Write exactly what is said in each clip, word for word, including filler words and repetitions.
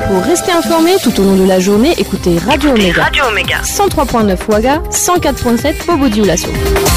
Pour rester informé tout au long de la journée, écoutez Radio Omega. Radio Omega. cent trois virgule neuf Ouaga, cent quatre virgule sept Bobo Dioulasso.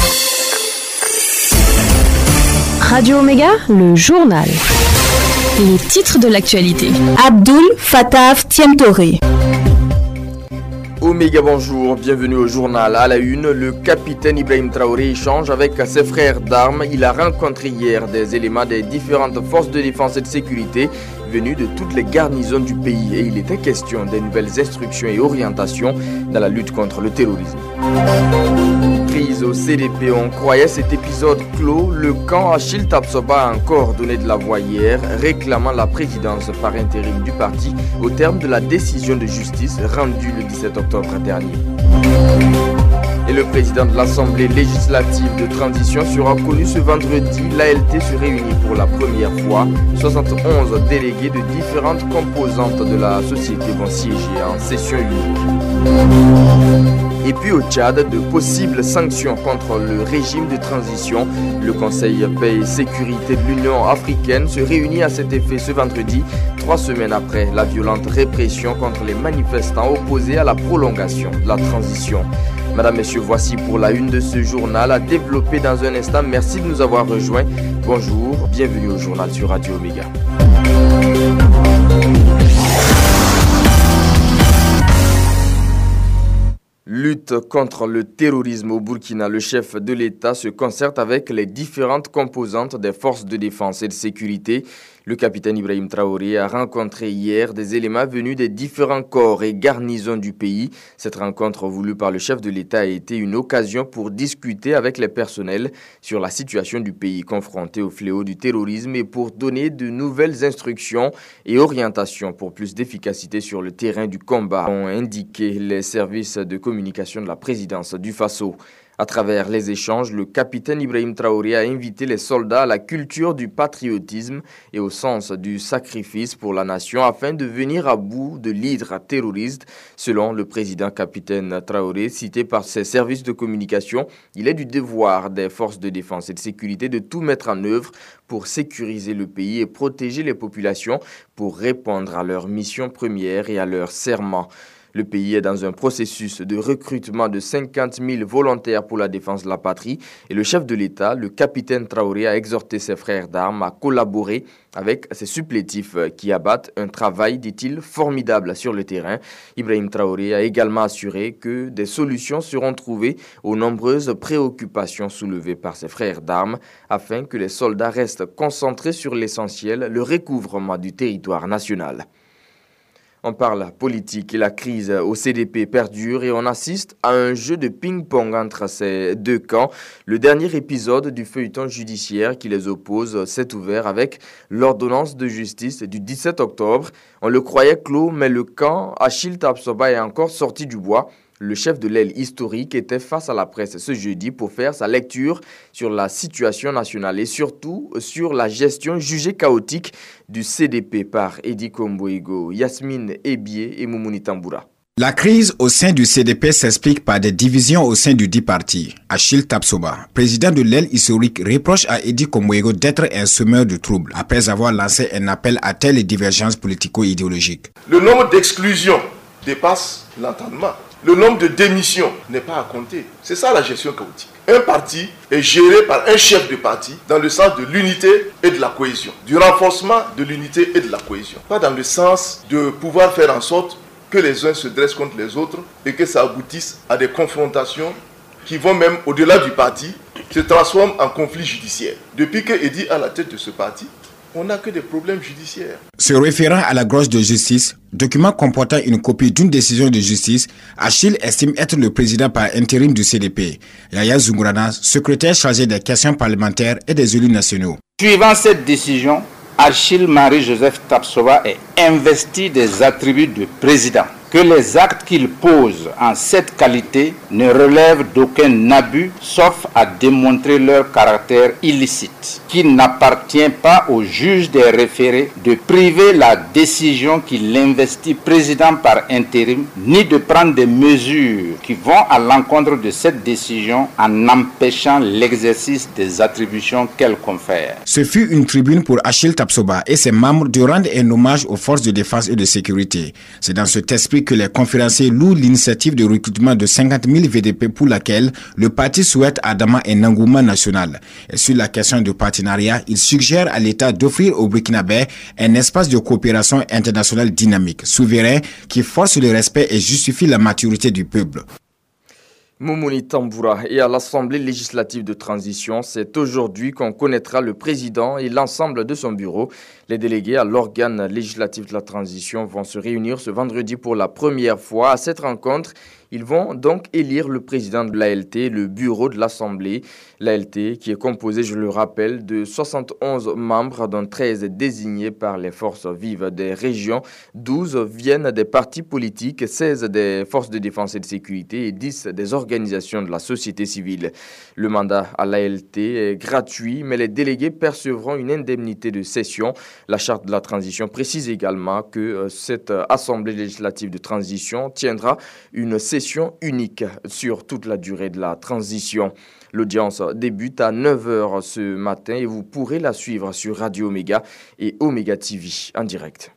Radio Omega, le journal. Les titres de l'actualité. Abdul Fattah Tiemtoré. Omega, bonjour, bienvenue au journal. À la une, le capitaine Ibrahim Traoré échange avec ses frères d'armes. Il a rencontré hier des éléments des différentes forces de défense et de sécurité venus de toutes les garnisons du pays et il était question des nouvelles instructions et orientations dans la lutte contre le terrorisme. Prise au C D P, on croyait cet épisode clos. Le camp Achille Tapsoba a encore donné de la voix hier, réclamant la présidence par intérim du parti au terme de la décision de justice rendue le dix-sept octobre dernier. Et le président de l'Assemblée législative de transition sera connu ce vendredi. L'A L T se réunit pour la première fois. soixante et onze délégués de différentes composantes de la société vont siéger en session unique. Et puis au Tchad, de possibles sanctions contre le régime de transition. Le Conseil paix et sécurité de l'Union africaine se réunit à cet effet ce vendredi, trois semaines après la violente répression contre les manifestants opposés à la prolongation de la transition. Madame, Messieurs, voici pour la une de ce journal à développer dans un instant. Merci de nous avoir rejoints. Bonjour, bienvenue au journal sur Radio Omega. Lutte contre le terrorisme au Burkina, le chef de l'État se concerte avec les différentes composantes des forces de défense et de sécurité. Le capitaine Ibrahim Traoré a rencontré hier des éléments venus des différents corps et garnisons du pays. Cette rencontre voulue par le chef de l'État a été une occasion pour discuter avec les personnels sur la situation du pays confronté au fléau du terrorisme et pour donner de nouvelles instructions et orientations pour plus d'efficacité sur le terrain du combat, ont indiqué les services de communication de la présidence du Faso. À travers les échanges, le capitaine Ibrahim Traoré a invité les soldats à la culture du patriotisme et au sens du sacrifice pour la nation afin de venir à bout de l'hydre terroriste. Selon le président capitaine Traoré, cité par ses services de communication, il est du devoir des forces de défense et de sécurité de tout mettre en œuvre pour sécuriser le pays et protéger les populations pour répondre à leur mission première et à leur serment. Le pays est dans un processus de recrutement de cinquante mille volontaires pour la défense de la patrie et le chef de l'État, le capitaine Traoré, a exhorté ses frères d'armes à collaborer avec ses supplétifs qui abattent un travail, dit-il, formidable sur le terrain. Ibrahim Traoré a également assuré que des solutions seront trouvées aux nombreuses préoccupations soulevées par ses frères d'armes afin que les soldats restent concentrés sur l'essentiel, le recouvrement du territoire national. On parle politique et la crise au C D P perdure et on assiste à un jeu de ping-pong entre ces deux camps. Le dernier épisode du feuilleton judiciaire qui les oppose s'est ouvert avec l'ordonnance de justice du dix-sept octobre. On le croyait clos, mais le camp Achille Tapsoba est encore sorti du bois. Le chef de l'aile historique était face à la presse ce jeudi pour faire sa lecture sur la situation nationale et surtout sur la gestion jugée chaotique du C D P par Edi Komboigo, Yasmine Ebié et Moumouni Tamboura. La crise au sein du C D P s'explique par des divisions au sein du dit parti. Achille Tapsoba, président de l'aile historique, reproche à Edi Komboigo d'être un semeur de troubles après avoir lancé un appel à telles divergences politico-idéologiques. Le nombre d'exclusions dépasse l'entendement. Le nombre de démissions n'est pas à compter. C'est ça la gestion chaotique. Un parti est géré par un chef de parti dans le sens de l'unité et de la cohésion, du renforcement de l'unité et de la cohésion. Pas dans le sens de pouvoir faire en sorte que les uns se dressent contre les autres et que ça aboutisse à des confrontations qui vont même au-delà du parti, se transforment en conflit judiciaire. Depuis que Edi est à la tête de ce parti, on n'a que des problèmes judiciaires. Se référant à la grosse de justice, document comportant une copie d'une décision de justice, Achille estime être le président par intérim du C D P. Yaya Zungurana, secrétaire chargé des questions parlementaires et des élus nationaux. Suivant cette décision, Achille Marie-Joseph Tapsoba est investi des attributs de président. que les actes qu'ils posent en cette qualité ne relèvent d'aucun abus, sauf à démontrer leur caractère illicite, qu'il n'appartient pas au juge des référés de priver la décision qui l'investit président par intérim, ni de prendre des mesures qui vont à l'encontre de cette décision en empêchant l'exercice des attributions qu'elle confère. Ce fut une tribune pour Achille Tapsoba et ses membres de rendre un hommage aux forces de défense et de sécurité. C'est dans cet esprit que les conférenciers louent l'initiative de recrutement de cinquante mille V D P pour laquelle le parti souhaite Adama un engouement national. Et sur la question de partenariat, il suggère à l'État d'offrir au Burkinabé un espace de coopération internationale dynamique, souverain, qui force le respect et justifie la maturité du peuple. Moumouni Tamboura et à l'Assemblée législative de transition, c'est aujourd'hui qu'on connaîtra le président et l'ensemble de son bureau. Les délégués à l'organe législatif de la transition vont se réunir ce vendredi pour la première fois. À cette rencontre, ils vont donc élire le président de l'A L T, le bureau de l'Assemblée. L'A L T qui est composé, je le rappelle, de soixante et onze membres, dont treize désignés par les forces vives des régions, douze viennent des partis politiques, seize des forces de défense et de sécurité et dix des organisations de la société civile. Le mandat à l'A L T est gratuit, mais les délégués percevront une indemnité de session. La charte de la transition précise également que cette Assemblée législative de transition tiendra une session unique sur toute la durée de la transition. L'audience débute à neuf heures ce matin et vous pourrez la suivre sur Radio Omega et Omega T V en direct.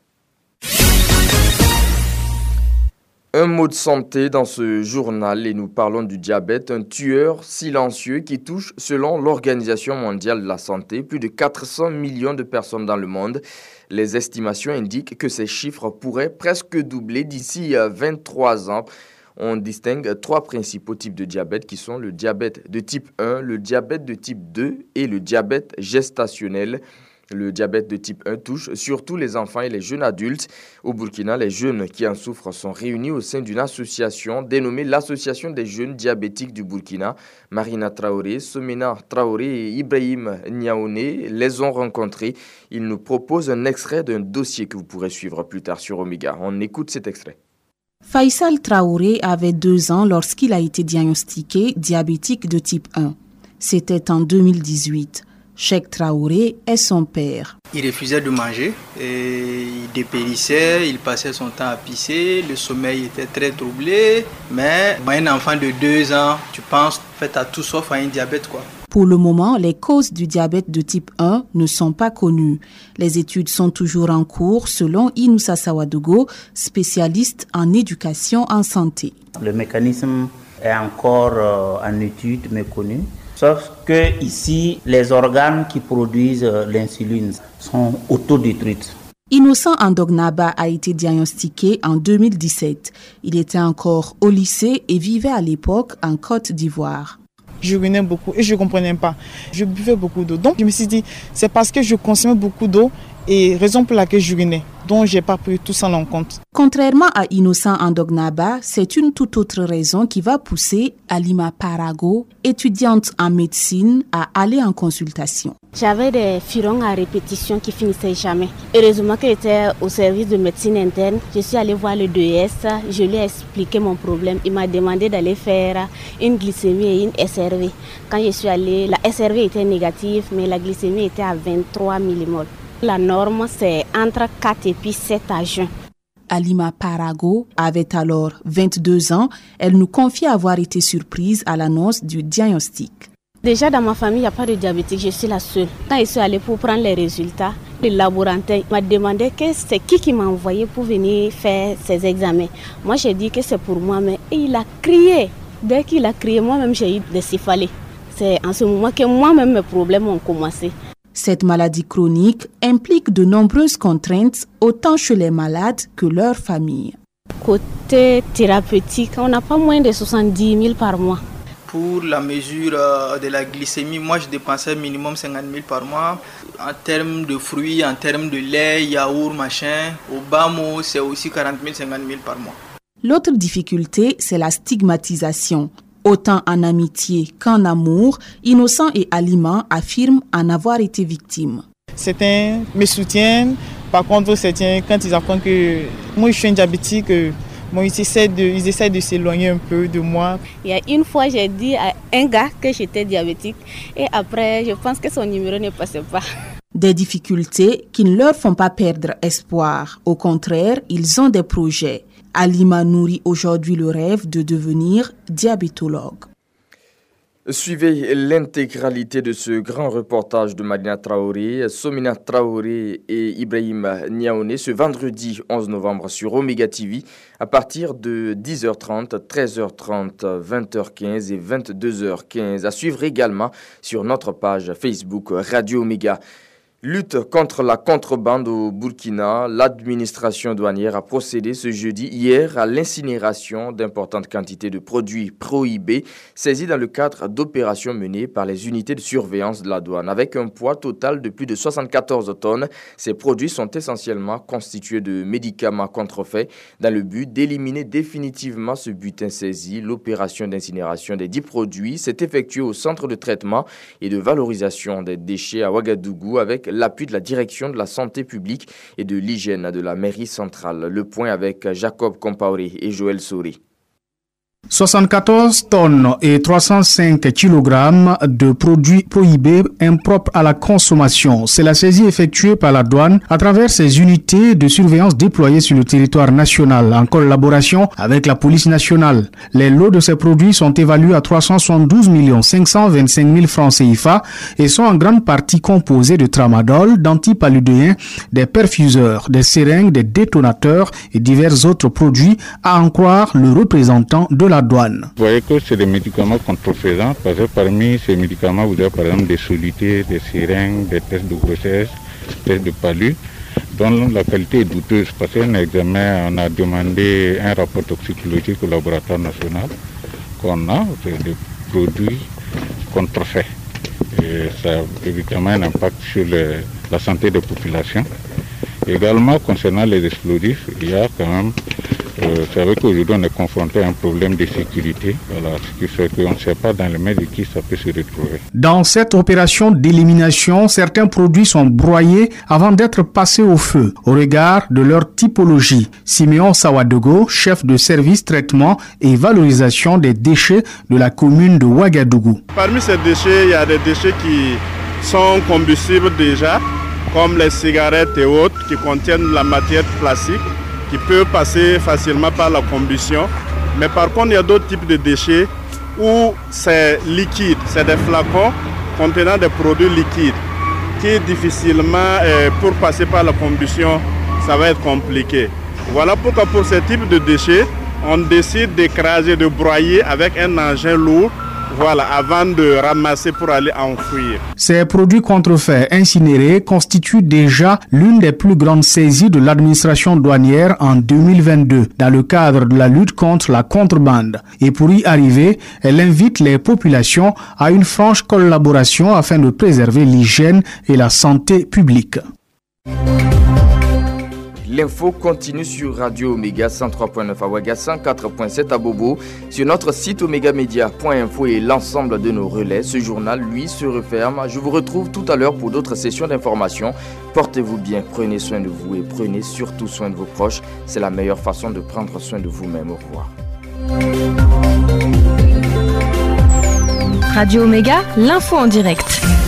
Un mot de santé dans ce journal et nous parlons du diabète, un tueur silencieux qui touche, selon l'Organisation mondiale de la santé, plus de quatre cents millions de personnes dans le monde. Les estimations indiquent que ces chiffres pourraient presque doubler d'ici vingt-trois ans. On distingue trois principaux types de diabète qui sont le diabète de type un, le diabète de type deux et le diabète gestationnel. Le diabète de type un touche surtout les enfants et les jeunes adultes. Au Burkina, les jeunes qui en souffrent sont réunis au sein d'une association dénommée l'Association des jeunes diabétiques du Burkina. Marina Traoré, Somena Traoré et Ibrahim Niaoné les ont rencontrés. Ils nous proposent un extrait d'un dossier que vous pourrez suivre plus tard sur Omega. On écoute cet extrait. Faisal Traoré avait deux ans lorsqu'il a été diagnostiqué diabétique de type un. C'était en deux mille dix-huit. Cheikh Traoré est son père. Il refusait de manger, et il dépérissait, il passait son temps à pisser, le sommeil était très troublé. Mais un enfant de deux ans, tu penses, fait à tout sauf à un diabète, quoi. Pour le moment, les causes du diabète de type un ne sont pas connues. Les études sont toujours en cours, selon Inoussa Sawadogo, spécialiste en éducation en santé. Le mécanisme est encore euh, en étude, méconnu. Sauf que ici, les organes qui produisent l'insuline sont autodétruits. Innocent Andognaba a été diagnostiqué en deux mille dix-sept. Il était encore au lycée et vivait à l'époque en Côte d'Ivoire. J'urinais beaucoup et je ne comprenais pas. Je buvais beaucoup d'eau. Donc je me suis dit, c'est parce que je consommais beaucoup d'eau et raison pour laquelle j'urinais. Donc je n'ai pas pris tout ça en compte. Contrairement à Innocent Andognaba, c'est une toute autre raison qui va pousser Alima Parago, étudiante en médecine, à aller en consultation. J'avais des furons à répétition qui finissaient jamais. Heureusement que j'étais au service de médecine interne. Je suis allée voir le deux S, je lui ai expliqué mon problème. Il m'a demandé d'aller faire une glycémie et une S R V. Quand je suis allée, la S R V était négative, mais la glycémie était à vingt-trois millimoles. La norme, c'est entre quatre et puis sept à jeun. Alima Parago avait alors vingt-deux ans. Elle nous confie avoir été surprise à l'annonce du diagnostic. Déjà dans ma famille, il n'y a pas de diabétique, je suis la seule. Quand je suis allée pour prendre les résultats, le laborantin m'a demandé que c'est qui qui m'a envoyé pour venir faire ces examens. Moi, j'ai dit que c'est pour moi, mais il a crié. Dès qu'il a crié, moi-même, j'ai eu des céphalées. C'est en ce moment que moi-même, mes problèmes ont commencé. Cette maladie chronique implique de nombreuses contraintes, autant chez les malades que leurs familles. Côté thérapeutique, on n'a pas moins de soixante-dix mille par mois. Pour la mesure de la glycémie, moi je dépensais minimum cinquante mille par mois. En termes de fruits, en termes de lait, yaourt, machin, au bas mot, c'est aussi quarante mille, cinquante mille par mois. L'autre difficulté, c'est la stigmatisation. Autant en amitié qu'en amour, Innocent et Alima affirment en avoir été victimes. Certains me soutiennent, par contre certains, quand ils apprennent que moi je suis un diabétique, Bon, ils essaient de, ils essaient de s'éloigner un peu de moi. Il y a une fois, j'ai dit à un gars que j'étais diabétique et après, je pense que son numéro ne passait pas. Des difficultés qui ne leur font pas perdre espoir. Au contraire, ils ont des projets. Alima nourrit aujourd'hui le rêve de devenir diabétologue. Suivez l'intégralité de ce grand reportage de Madina Traoré, Somina Traoré et Ibrahim Niaoune ce vendredi onze novembre sur Omega T V à partir de dix heures trente, treize heures trente, vingt heures quinze et vingt-deux heures quinze. À suivre également sur notre page Facebook Radio Omega. Lutte contre la contrebande au Burkina, l'administration douanière a procédé ce jeudi hier à l'incinération d'importantes quantités de produits prohibés saisis dans le cadre d'opérations menées par les unités de surveillance de la douane. Avec un poids total de plus de soixante-quatorze tonnes, ces produits sont essentiellement constitués de médicaments contrefaits dans le but d'éliminer définitivement ce butin saisi. L'opération d'incinération des dix produits s'est effectuée au centre de traitement et de valorisation des déchets à Ouagadougou avec l'appui de la direction de la santé publique et de l'hygiène de la mairie centrale. Le point avec Jacob Compaoré et Joël Soré. soixante-quatorze tonnes et trois cent cinq kilogrammes de produits prohibés impropres à la consommation. C'est la saisie effectuée par la douane à travers ses unités de surveillance déployées sur le territoire national en collaboration avec la police nationale. Les lots de ces produits sont évalués à trois cent soixante-douze millions cinq cent vingt-cinq mille francs C F A et sont en grande partie composés de tramadol, d'antipaludéens, des perfuseurs, des seringues, des détonateurs et divers autres produits, à en croire le représentant de la douane. Vous voyez que c'est des médicaments contrefaisants parce que parmi ces médicaments, vous avez par exemple des solutés, des seringues, des tests de grossesse, des tests de palu, dont la qualité est douteuse. Parce qu'un examen, on a demandé un rapport toxicologique au laboratoire national qu'on a, c'est des produits contrefaits. Et ça a évidemment un impact sur le, la santé des populations. Également, concernant les explosifs, il y a quand même Euh, c'est vrai qu'aujourd'hui on est confronté à un problème de sécurité, voilà, ce qui fait qu'on ne sait pas dans les mains de qui ça peut se retrouver. Dans cette opération d'élimination, certains produits sont broyés avant d'être passés au feu, au regard de leur typologie. Siméon Sawadogo, chef de service traitement et valorisation des déchets de la commune de Ouagadougou. Parmi ces déchets, il y a des déchets qui sont combustibles déjà, comme les cigarettes et autres, qui contiennent la matière plastique, qui peut passer facilement par la combustion. Mais par contre, il y a d'autres types de déchets où c'est liquide, c'est des flacons contenant des produits liquides qui difficilement, euh, pour passer par la combustion, ça va être compliqué. Voilà pourquoi pour ce type de déchets, on décide d'écraser, de broyer avec un engin lourd, voilà, avant de ramasser pour aller enfouir. Ces produits contrefaits incinérés constituent déjà l'une des plus grandes saisies de l'administration douanière en deux mille vingt-deux dans le cadre de la lutte contre la contrebande. Et pour y arriver, elle invite les populations à une franche collaboration afin de préserver l'hygiène et la santé publique. L'info continue sur Radio Omega cent trois point neuf à Ouaga, cent quatre point sept à Bobo, sur notre site omegamedia point info et l'ensemble de nos relais. Ce journal, lui, se referme. Je vous retrouve tout à l'heure pour d'autres sessions d'information. Portez-vous bien, prenez soin de vous et prenez surtout soin de vos proches. C'est la meilleure façon de prendre soin de vous-même. Au revoir. Radio Omega, l'info en direct.